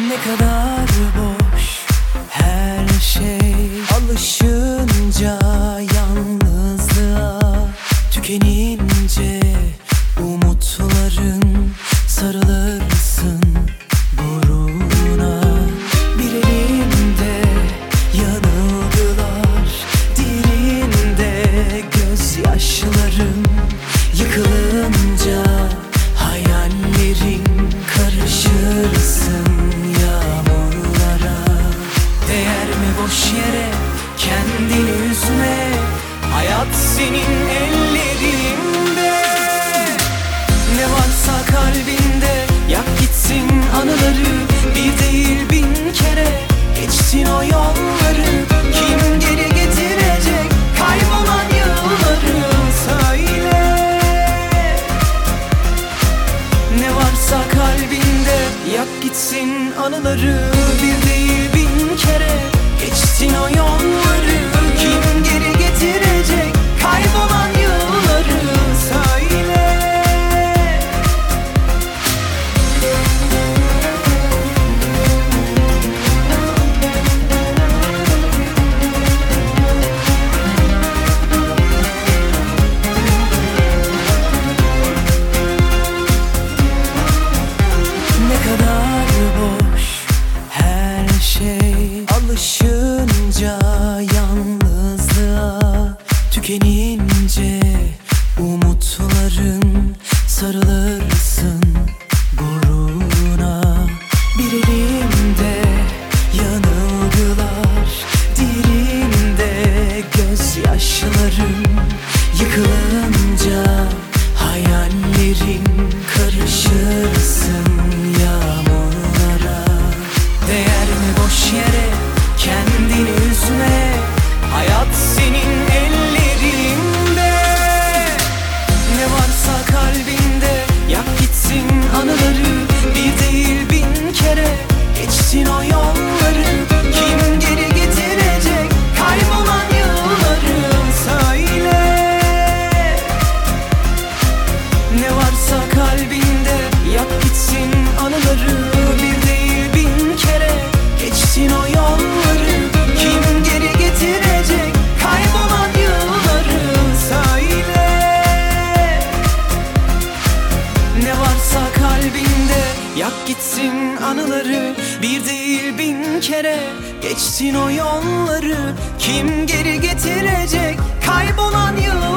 Ne kadar boş her şey, alışınca yalnızlığa, tükenince umutların, sarılırsın buruna. Bir elinde yanılgılar, diğerinde gözyaşların. Yıkılınca hayallerin, karışırsın yağmurlara. Değer mi boş yere kendini üzme, hayat senin ellerinde. Ne varsa kalbinde yak gitsin anıları, bir değil bin kere geçtin o yolları. Kim geri getirecek kaybolan yılları, söyle. Ne varsa kalbinde yak gitsin anıları, bir değil bin kere geçtin o yolları. Kim geri getirecek kaybolan yılları, söyle. Alışınca yalnızlığa, tükenince umutların, sarılırsın gururuna. Bir elinde yanılgılar, diğerinde gözyaşların. Yıkılınca hayallerin, karışırsın yağmurlara. Değer mi boş yere kendini üzme, hayat senin ellerinde. Ne varsa kalbinde yak gitsin anıları, bir değil bin kere geçtin o yolları. Kim geri getirecek kaybolan yılları, söyle. Ne varsa kalbinde yak gitsin anıları, bir değil bin kere geçtin o yolları. Kim geri getirecek kaybolan yılları, söyle. Ne varsa kalbinde yak gitsin anıları, bir değil bin kere geçtin o yolları. Kim geri getirecek kaybolan yılları.